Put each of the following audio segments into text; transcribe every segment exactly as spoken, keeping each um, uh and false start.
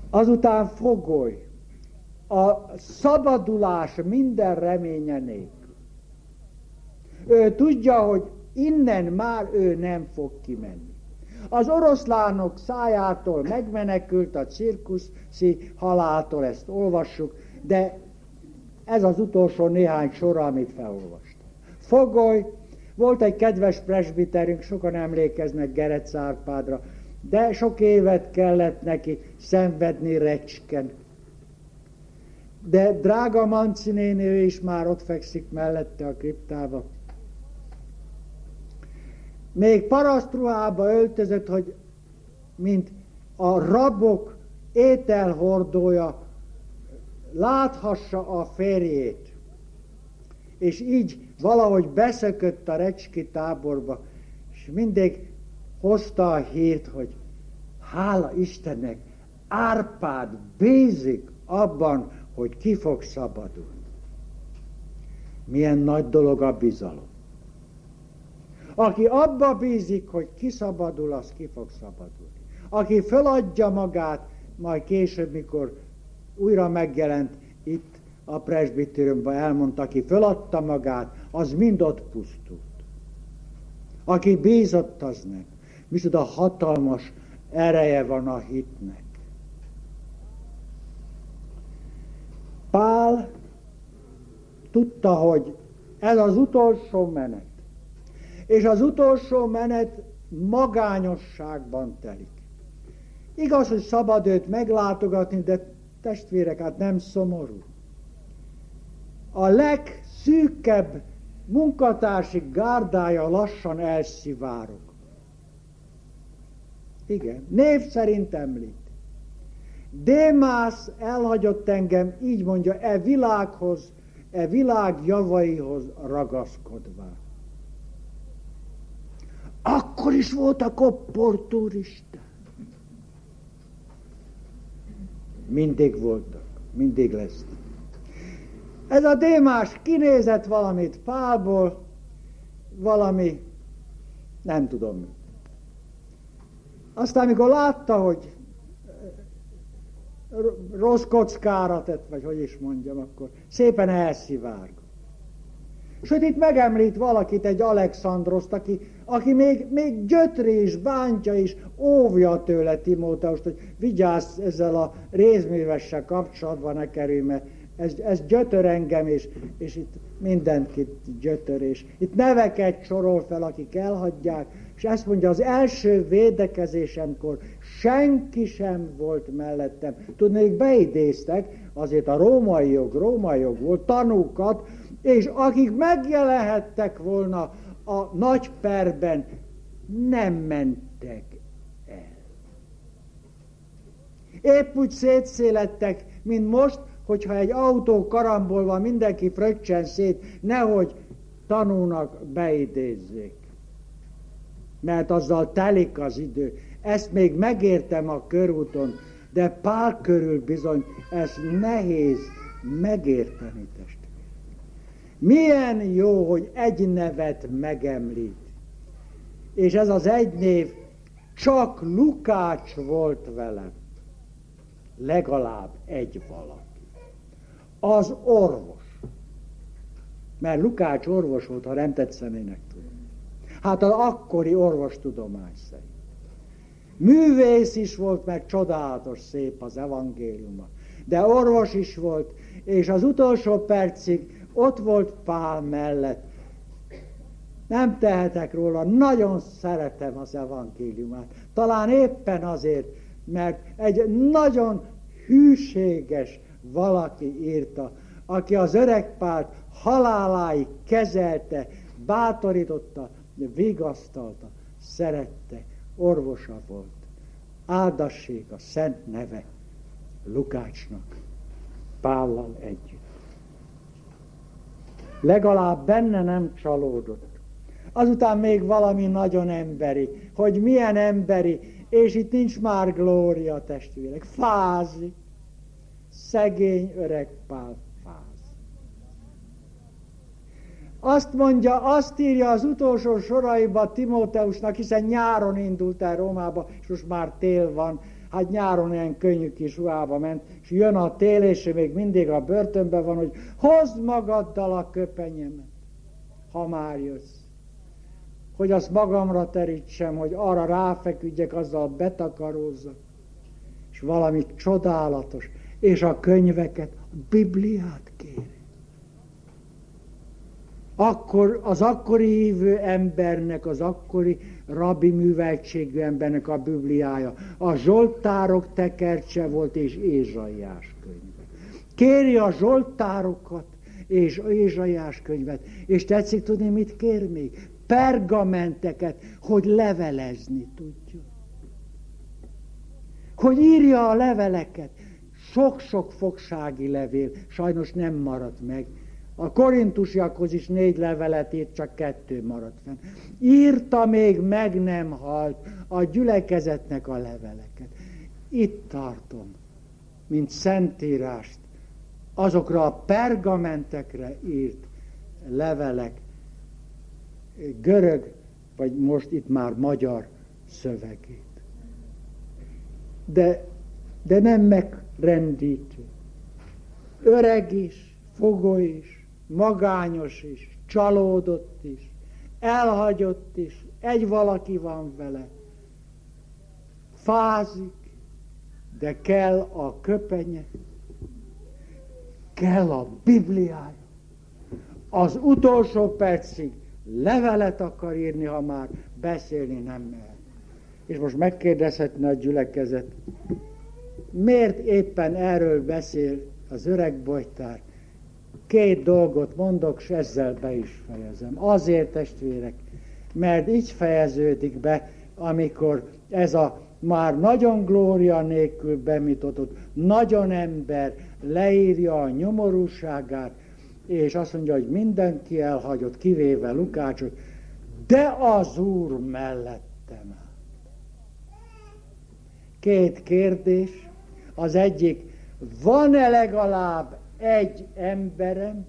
Azután fogoly. A szabadulás minden reménye nélkül. Ő tudja, hogy innen már ő nem fog kimenni. Az oroszlánok szájától megmenekült a cirkuszi haláltól, ezt olvassuk, de ez az utolsó néhány sora, amit felolvastam. Fogoly, volt egy kedves presbiterünk, sokan emlékeznek Gerec Árpádra, de sok évet kellett neki szenvedni Recsken. De drága Manci néni, ő is már ott fekszik mellette a kriptába. Még parasztruhába öltözött, hogy mint a rabok ételhordója láthassa a férjét. És így valahogy beszökött a recski táborba, és mindig hozta a hírt, hogy hála Istennek, Árpád bízik abban, hogy ki fog szabadulni. Milyen nagy dolog a bizalom. Aki abba bízik, hogy kiszabadul, az ki fog szabadulni. Aki feladja magát, majd később, mikor újra megjelent itt a presbitériumban, elmondta, aki feladta magát, az mind ott pusztult. Aki bízott, az nem. Micsoda hatalmas ereje van a hitnek. Pál tudta, hogy ez az utolsó menet. És az utolsó menet magányosságban telik. Igaz, hogy szabad őt meglátogatni, de testvérek, hát nem szomorú. A legszűkebb munkatársi gárdája lassan elszivárog. Igen, név szerint említ. Démász elhagyott engem, így mondja, e világhoz, e világ javaihoz ragaszkodva. Akkor is voltak opportunista. Mindig voltak, mindig lesznek. Ez a Démás kinézett valamit Pálból, valami, nem tudom mi. Aztán, amikor látta, hogy rossz kockára tett, vagy hogy is mondjam, akkor szépen elszivárgott. Sőt, itt megemlít valakit, egy Alexandroszt, aki, aki még, még gyötri is, bántja is, óvja tőle Timóteust, hogy vigyázz ezzel a rézművessel kapcsolatban, ne kerülj, mert ez, ez gyötör engem, és, és itt mindenkit gyötör, és itt neveket sorol fel, akik elhagyják, és ezt mondja, az első védekezésemkor senki sem volt mellettem. Tudnék, beidéztek, azért a római jog, római jog volt, tanúkat, és akik megjelenhettek volna a nagy perben, nem mentek el. Épp úgy szétszélettek, mint most, hogyha egy autó karambolva mindenki fröccsen szét, nehogy tanúnak beidézzék. Mert azzal telik az idő. Ezt még megértem a körúton, de Pál körül bizony ezt nehéz megérteni, testvérek. Milyen jó, hogy egy nevet megemlít. És ez az egy név csak Lukács volt velem. Legalább egy valaki. Az orvos. Mert Lukács orvos volt, ha nem tetszenének tudni. Hát az akkori orvostudomány szerint. Művész is volt, meg csodálatos szép az evangéliuma. De orvos is volt, és az utolsó percig ott volt Pál mellett. Nem tehetek róla, nagyon szeretem az evangéliumát. Talán éppen azért, mert egy nagyon hűséges valaki írta, aki az öreg Pált haláláig kezelte, bátorította, vigasztalta, szerette, orvosa volt. Áldassék a szent neve Lukácsnak, Pállal együtt. Legalább benne nem csalódott. Azután még valami nagyon emberi, hogy milyen emberi, és itt nincs már glória, testvérek, fázik. Szegény öreg Pál fáz. Azt mondja, azt írja az utolsó soraiba Timóteusnak, hiszen nyáron indult el Rómába, és most már tél van. Hát hát nyáron ilyen könnyű kis ruhába ment, és jön a tél, és még mindig a börtönben van, hogy hozd magaddal a köpenyemet, ha már jössz. Hogy azt magamra terítsem, hogy arra ráfeküdjek, azzal betakarózzak. És valami csodálatos. És a könyveket, a Bibliát kéri. Akkor az akkori hívő embernek, az akkori rabbi műveltségű embernek a Bibliája. A Zsoltárok tekercse volt, és Ézsaiás könyve. Kéri a Zsoltárokat, és Ézsaiás könyvet. És tetszik tudni, mit kér még? Pergamenteket, hogy levelezni tudja. Hogy írja a leveleket. Sok-sok fogsági levél, sajnos nem maradt meg. A korintusiakhoz is négy levelet írt, csak kettő maradt fenn. Írta, még meg nem halt a gyülekezetnek a leveleket. Itt tartom, mint szentírást, azokra a pergamentekre írt levelek, görög, vagy most itt már magyar szövegét. De, de nem megrendítő. Öreg is, fogoly is, magányos is, csalódott is, elhagyott is, egy valaki van vele. Fázik, de kell a köpenye, kell a Bibliája. Az utolsó percig levelet akar írni, ha már beszélni nem mehet. És most megkérdezhetne a gyülekezet, miért éppen erről beszél az öreg bojtár? Két dolgot mondok, és ezzel be is fejezem. Azért, testvérek, mert így fejeződik be, amikor ez a már nagyon glória nélkül bemutatott, nagyon ember leírja a nyomorúságát, és azt mondja, hogy mindenki elhagyott, kivéve Lukácsot, de az Úr mellettem áll. Két kérdés. Az egyik, van-e legalább egy emberem,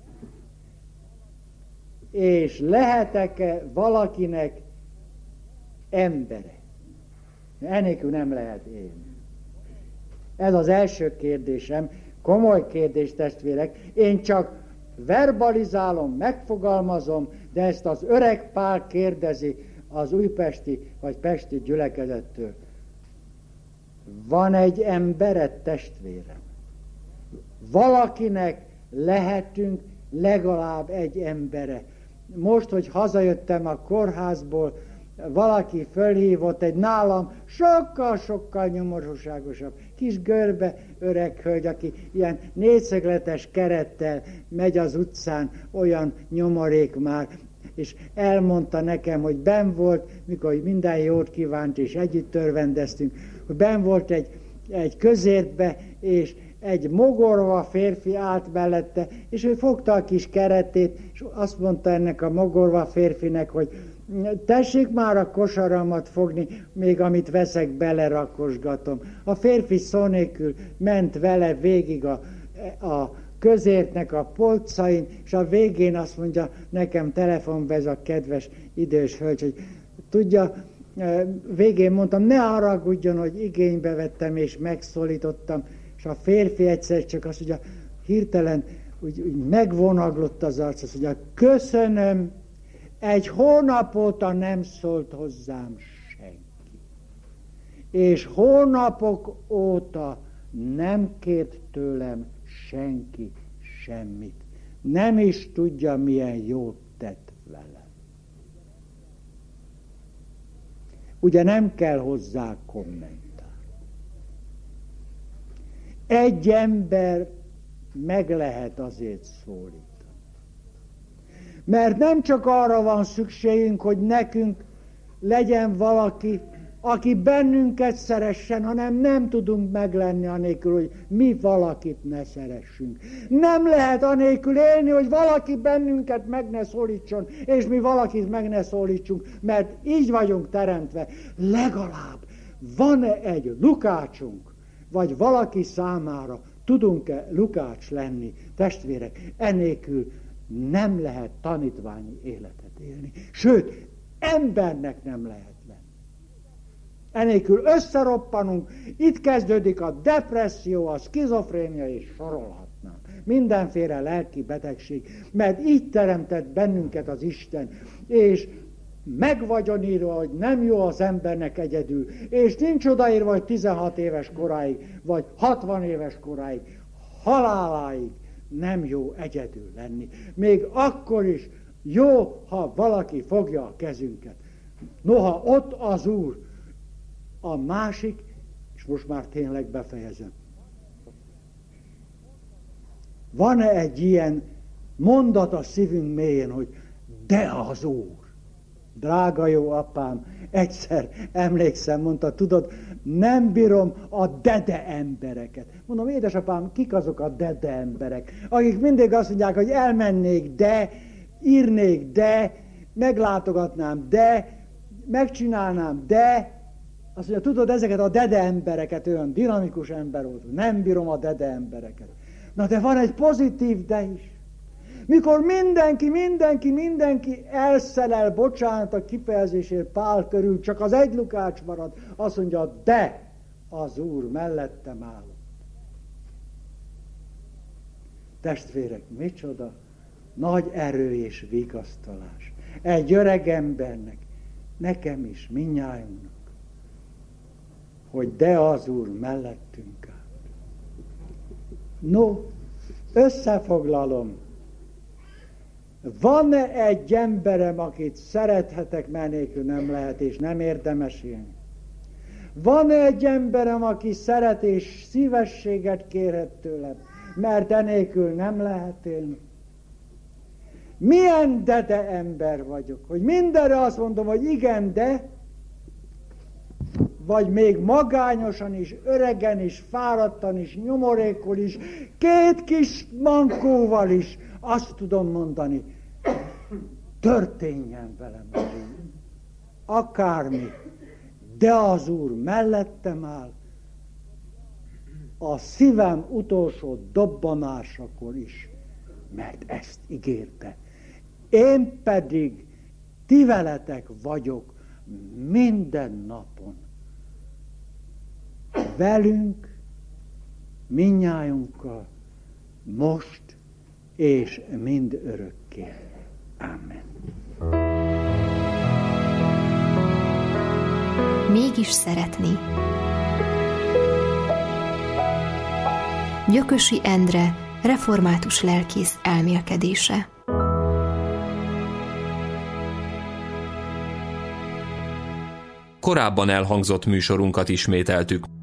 és lehetek-e valakinek embere? Enélkül nem lehet élni. Ez az első kérdésem, komoly kérdés, testvérek. Én csak verbalizálom, megfogalmazom, de ezt az öreg Pál kérdezi az újpesti vagy pesti gyülekezettől. Van egy embered, testvérem? Valakinek lehetünk legalább egy embere. Most, hogy hazajöttem a kórházból, valaki fölhívott egy nálam sokkal-sokkal nyomorúságosabb kis görbe öreg hölgy, aki ilyen négyszögletes kerettel megy az utcán, olyan nyomorék már, és elmondta nekem, hogy benn volt, mikor minden jót kívánt, és együtt örvendeztünk, hogy benn volt egy, egy közértbe, és egy mogorva férfi állt mellette, és ő fogta a kis keretét, és azt mondta ennek a mogorva férfinek, hogy tessék már a kosaramat fogni, még amit veszek, belerakosgatom. A férfi szó nélkül ment vele végig a, a közértnek a polcain, és a végén azt mondja nekem telefonba ez a kedves idős hölgy, hogy tudja, végén mondtam, ne haragudjon, hogy igénybe vettem és megszólítottam, és a férfi egyszer csak azt mondja, hirtelen úgy, úgy megvonaglott az arc, azt mondja, köszönöm, egy hónap óta nem szólt hozzám senki. És hónapok óta nem kért tőlem senki semmit. Nem is tudja, milyen jót tett velem. Ugye nem kell hozzá kommentár. Egy ember meg lehet azért szólítani. Mert nem csak arra van szükségünk, hogy nekünk legyen valaki, aki bennünket szeressen, hanem nem tudunk meglenni anélkül, hogy mi valakit ne szeressünk. Nem lehet anélkül élni, hogy valaki bennünket meg ne szólítson, és mi valakit meg ne szólítsunk, mert így vagyunk teremtve. Legalább van-e egy Lukácsunk, vagy valaki számára tudunk-e Lukács lenni, testvérek, enélkül nem lehet tanítványi életet élni. Sőt, embernek nem lehet lenni. Enélkül összeroppanunk, itt kezdődik a depresszió, a szkizofrénia, és sorolhatnám. Mindenféle lelki betegség, mert így teremtett bennünket az Isten, és meg vagyon írva, hogy nem jó az embernek egyedül, és nincs odaírva, hogy tizenhat éves koráig, vagy hatvan éves koráig, haláláig nem jó egyedül lenni. Még akkor is jó, ha valaki fogja a kezünket. Noha ott az Úr, a másik, és most már tényleg befejezem. Van-e egy ilyen mondat a szívünk mélyén, hogy de az Úr? Drága jó apám, egyszer emlékszem, mondta, tudod, nem bírom a dede embereket. Mondom, édesapám, kik azok a dede emberek, akik mindig azt mondják, hogy elmennék, de, írnék, de, meglátogatnám, de, megcsinálnám, de, azt mondja, tudod, ezeket a dede embereket, olyan dinamikus ember volt, nem bírom a dede embereket. Na de van egy pozitív de is. Mikor mindenki, mindenki, mindenki elszelel, bocsánat a kifejezésért Pál körül, csak az egy Lukács marad, azt mondja, de az Úr mellettem áll. Testvérek, micsoda nagy erő és vigasztalás. Egy öreg embernek, nekem is, mindnyájunknak, hogy de az Úr mellettünk áll. No, összefoglalom. Van-e egy emberem, akit szerethetek, mert nélkül nem lehet, és nem érdemes élni? Van-e egy emberem, aki szeret és szívességet kérhet tőlem, mert enélkül nem lehet élni? Milyen de-de ember vagyok, hogy mindenre azt mondom, hogy igen, de, vagy még magányosan is, öregen is, fáradtan is, nyomorékol is, két kis mankóval is azt tudom mondani, történjen velem az Úr. Akármi, de az Úr mellettem áll, a szívem utolsó dobbanásakor is, mert ezt ígérte. Én pedig ti veletek vagyok minden napon. Velünk, mindnyájunkkal, most és mind örökké. Amen. Mégis szeretni. Gyökösi Endre, református lelkész elmélkedése. Korábban elhangzott műsorunkat ismételtük.